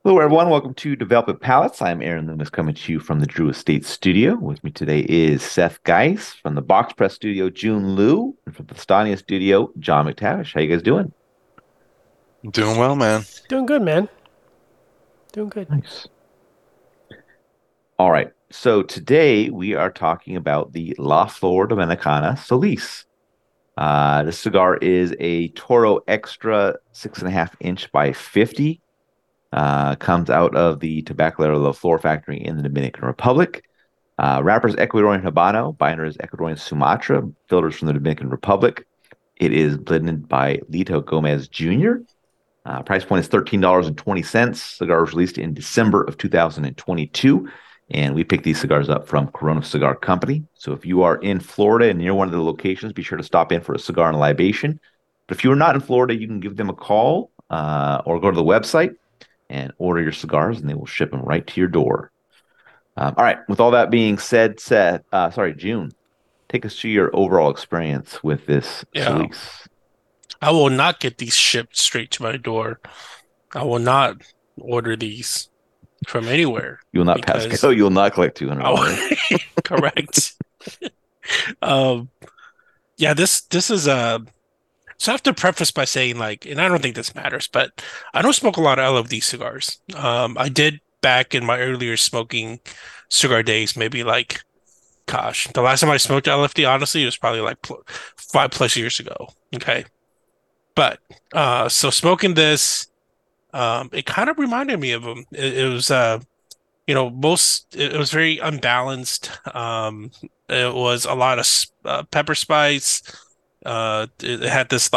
Hello, everyone. Welcome to Development Palettes. I'm Aaron Loomis coming to you from the Drew Estate Studio. With me today is Seth Geis from the Box Press Studio, June Liu, and from the Stania Studio, John McTavish. How you guys doing? Doing well, man. Doing good, man. Doing good. Nice. All right. So today we are talking about the La Flor Dominicana Solis. This cigar is a Toro Extra 6.5 inch by 50. Comes out of the Tabacalera La Flor factory in the Dominican Republic. Wrapper's Ecuadorian Habano, binder is Ecuadorian Sumatra, filters from the Dominican Republic. It is blended by Lito Gomez Jr. Price point is $13.20. Cigar was released in December of 2022, and we picked these cigars up from Corona Cigar Company. So if you are in Florida and near one of the locations, be sure to stop in for a cigar and a libation. But if you are not in Florida, you can give them a call or go to the website and order your cigars, and they will ship them right to your door. All right. With all that being said, June, take us to your overall experience with this Yeah. Solis. I will not get these shipped straight to my door. I will not order these from anywhere You will not pass because go. You will not collect $200. correct. Um, yeah, this is so I have to preface by saying and I don't think this matters, but I don't smoke a lot of LFD cigars. I did back in my earlier smoking cigar days, maybe gosh, the last time I smoked LFD, honestly, it was probably 5+ years ago. Okay. But so smoking this, it kind of reminded me of them. It was it was very unbalanced. It was a lot of pepper spice. It had this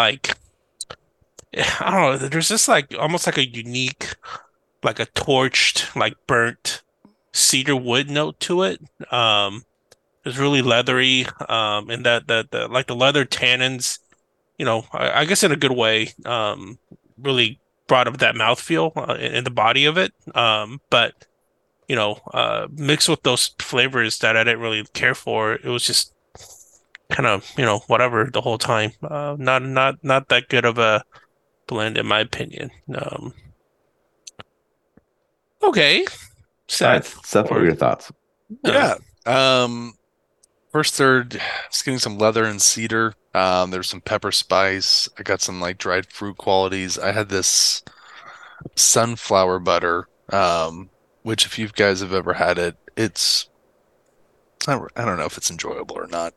I don't know, there's just almost like a unique, like a torched, like burnt cedar wood note to it. It was really leathery. And that the like the leather tannins, I guess in a good way, really brought up that mouthfeel in the body of it. But mixed with those flavors that I didn't really care for, it was just kind of, whatever the whole time. Not that good of a blend in my opinion. Okay, All right, Seth, Seth, what are or your thoughts? uh, Yeah. First third, just getting some leather and cedar. There's some pepper spice. I got some like dried fruit qualities. I had this sunflower butter, which if you guys have ever had it, I don't know if it's enjoyable or not.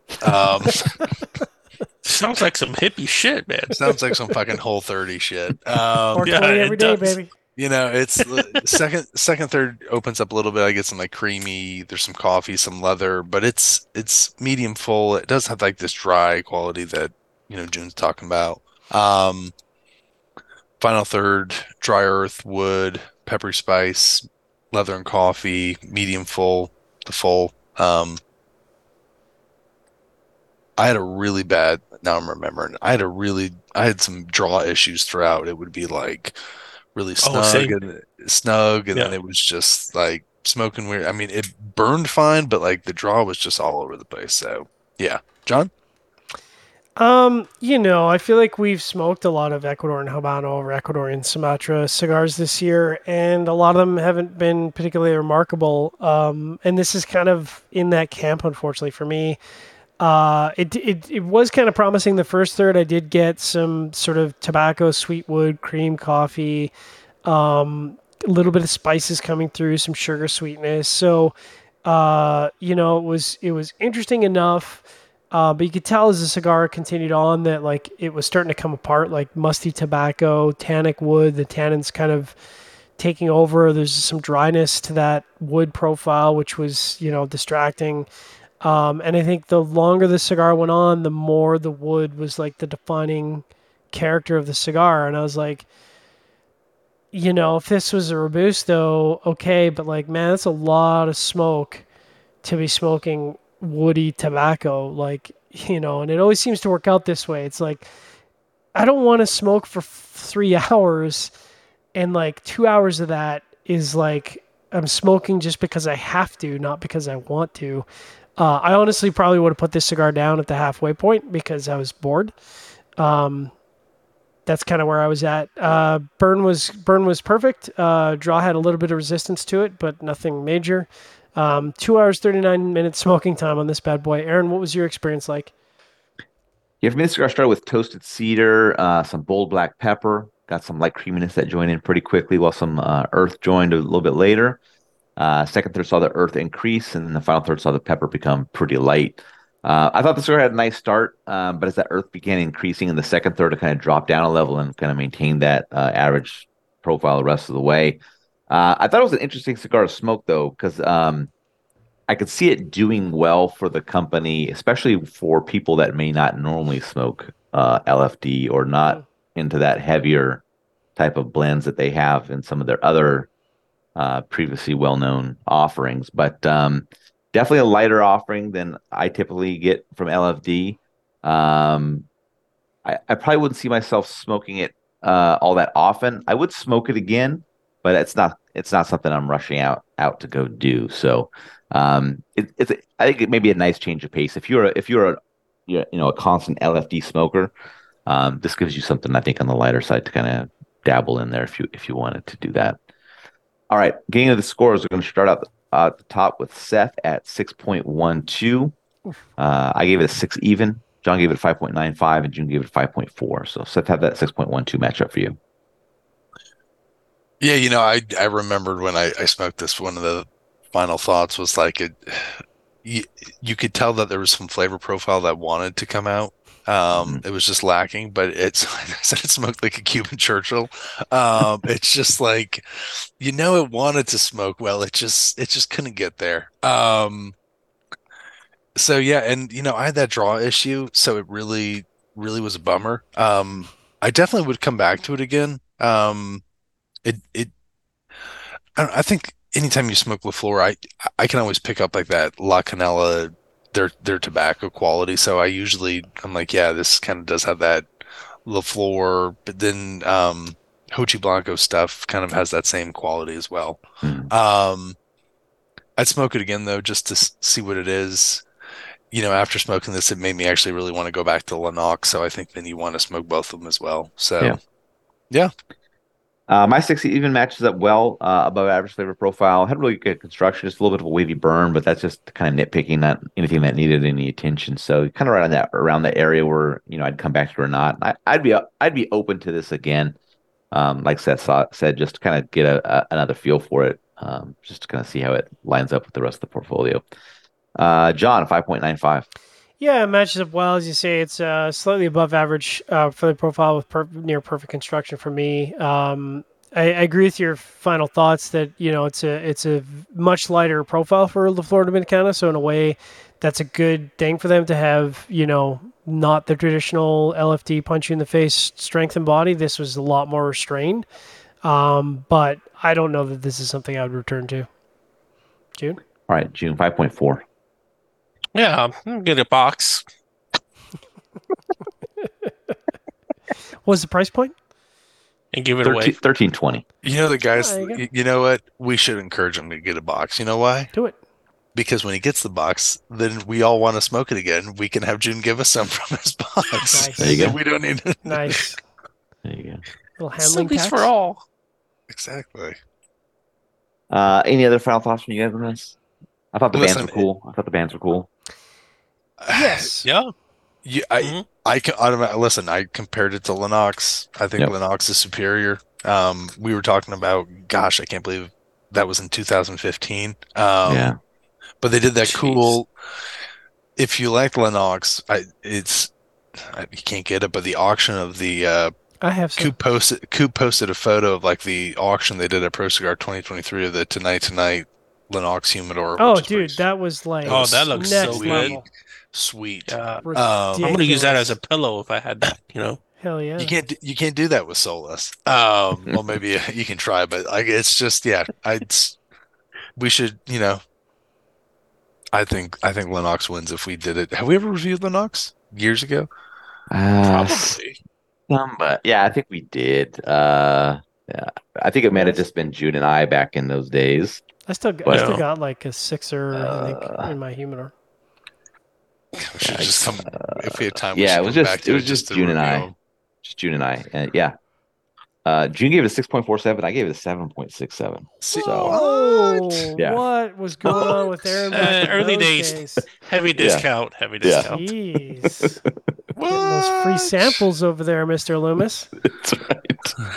sounds like some hippie shit, man. Sounds like some fucking Whole 30 shit. Yeah, 420 every it day, does. baby. It's second, third opens up a little bit. I get some like creamy. There's some coffee, some leather, but it's medium full. It does have like this dry quality that June's talking about. Final third, dry earth, wood, peppery spice, leather and coffee, medium full, the full. I had a really bad. Now I'm remembering. I had some draw issues throughout. It would be like really Oh, snug same. and snug, and then Yeah. it was just like smoking weird. I mean, it burned fine, but like the draw was just all over the place. So yeah, John. I feel like we've smoked a lot of Ecuadorian Habano or Ecuadorian Sumatra cigars this year, and a lot of them haven't been particularly remarkable. And this is kind of in that camp, unfortunately for me. It was kind of promising the first third. I did get some sort of tobacco, sweet wood, cream, coffee, a little bit of spices coming through, some sugar sweetness. So, it was interesting enough. But you could tell as the cigar continued on that it was starting to come apart, like musty tobacco, tannic wood, the tannins kind of taking over. There's some dryness to that wood profile, which was distracting. And I think the longer the cigar went on, the more the wood was like the defining character of the cigar. And I was like, if this was a Robusto, okay, but man, that's a lot of smoke to be smoking woody tobacco. And it always seems to work out this way. It's like, I don't want to smoke for 3 hours, and 2 hours of that is I'm smoking just because I have to, not because I want to. I honestly probably would have put this cigar down at the halfway point because I was bored. Um, that's kind of where I was at. Burn was perfect. Draw had a little bit of resistance to it, but nothing major. 2 hours 39 minutes smoking time on this bad boy. Aaron, what was your experience like? Yeah, for me, the cigar started with toasted cedar, some bold black pepper, got some light creaminess that joined in pretty quickly, while some earth joined a little bit later. Second third saw the earth increase, and then the final third saw the pepper become pretty light. I thought the cigar had a nice start, but as that earth began increasing in the second third, it kind of dropped down a level and kind of maintained that average profile the rest of the way. I thought it was an interesting cigar to smoke, though, because I could see it doing well for the company, especially for people that may not normally smoke LFD or not into that heavier type of blends that they have in some of their other previously well-known offerings. But definitely a lighter offering than I typically get from LFD. I probably wouldn't see myself smoking it all that often. I would smoke it again, but it's not something I'm rushing out to go do. So I think it may be a nice change of pace. If you're a constant LFD smoker, this gives you something I think on the lighter side to kind of dabble in there if you wanted to do that. All right, getting into the scores, we're going to start out at the top with Seth at 6.12. I gave it a 6 even. John gave it 5.95, and June gave it 5.4. So Seth had that 6.12 matchup for you. Yeah, I remembered when I smoked this, one of the final thoughts was like you could tell that there was some flavor profile that wanted to come out. It was just lacking, but it's like I said, it smoked like a Cuban Churchill. It's just like, it wanted to smoke well. It just couldn't get there. So yeah, and I had that draw issue, so it really, really was a bummer. I definitely would come back to it again. It I think anytime you smoke LaFleur, I can always pick up like that La Canela, their tobacco quality. So I'm like, yeah, this kind of does have that LaFleur, but then Hochi Blanco stuff kind of has that same quality as well. I'd smoke it again though, just to see what it is. After smoking this, it made me actually really want to go back to Lennox. So I think then you want to smoke both of them as well. So yeah. My 6 even matches up well, above average flavor profile. Had really good construction, just a little bit of a wavy burn, but that's just kind of nitpicking, not anything that needed any attention. So kind of right around that area where I'd come back to it or not. I'd be open to this again. Like Seth said, just to kind of get another feel for it, just to kind of see how it lines up with the rest of the portfolio. John, 5.95. Yeah, it matches up well, as you say. It's slightly above average for the profile with near perfect construction for me. I agree with your final thoughts that it's a much lighter profile for the Florida Dominicana. So in a way, that's a good thing for them to have. Not the traditional LFD punch you in the face strength and body. This was a lot more restrained. But I don't know that this is something I would return to. June. All right, June 5.4. Yeah, get a box. What's the price point? And give it away. $13.20. The guys, you you know what? We should encourage him to get a box. You know why? Do it. Because when he gets the box, then we all want to smoke it again. We can have June give us some from his box. Nice. There you go. We don't need it. Nice. There you go. Little handling Something's tax. for all. Exactly. Any other final thoughts from you guys on this? I thought the bands Listen, were cool. Yes. Yeah. I can listen. I compared it to Lennox. I think Yep. Lennox is superior. We were talking about. Gosh, I can't believe that was in 2015. Yeah. But they did that Jeez. cool. If you like Lennox, you can't get it, but the auction of the I have some. Coop posted a photo of like the auction they did at Pro Cigar 2023 of the Tonight Lennox Humidor. Oh, which is dude, that was like Oh, that looks next so good. level. sweet. Yeah. Ridiculous. I'm gonna use that as a pillow if I had that. Hell yeah. You can't do that with Solus. Well, maybe you can try, but it's just we should. I think Lennox wins if we did it. Have we ever reviewed Lennox years ago? Probably. But yeah, I think we did. Yeah, I think it might have just been June and I back in those days. I still got like a 6er, I think, in my humidor. We should just come if we had time. Yeah, we it should was come just back to it was just to June and review I. them. Just June and I. And yeah. June gave it a 6.47. I gave it a 7.67. See, Whoa, Yeah. what was going on with Aaron back in Early those days. Heavy Yeah. discount. Heavy Yeah. discount. Jeez. Getting those free What? samples over there, Mr. Loomis. That's right.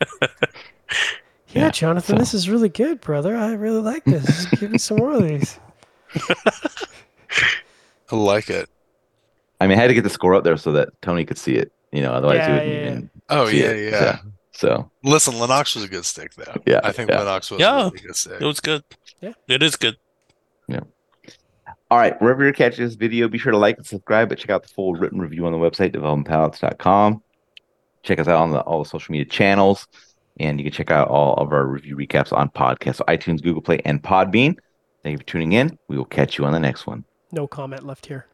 Yeah, Yeah, Jonathan, so- this is really good, brother. I really like this. Give me some more of these. I like it. I mean, I had to get the score up there so that Tony could see it. Otherwise Yeah, he wouldn't yeah. even Oh see yeah, it. yeah. So Listen, Lennox was a good stick though. Yeah, I think yeah. Lennox was Yeah. a really good stick. It was good. Yeah. It is good. all right, wherever you're catching this video, be sure to like and subscribe, but check out the full written review on the website, developmentpalettes.com. Check us out on all the social media channels, and you can check out all of our review recaps on podcasts, so iTunes, Google Play, and Podbean. Thank you for tuning in. We will catch you on the next one. No comment left here.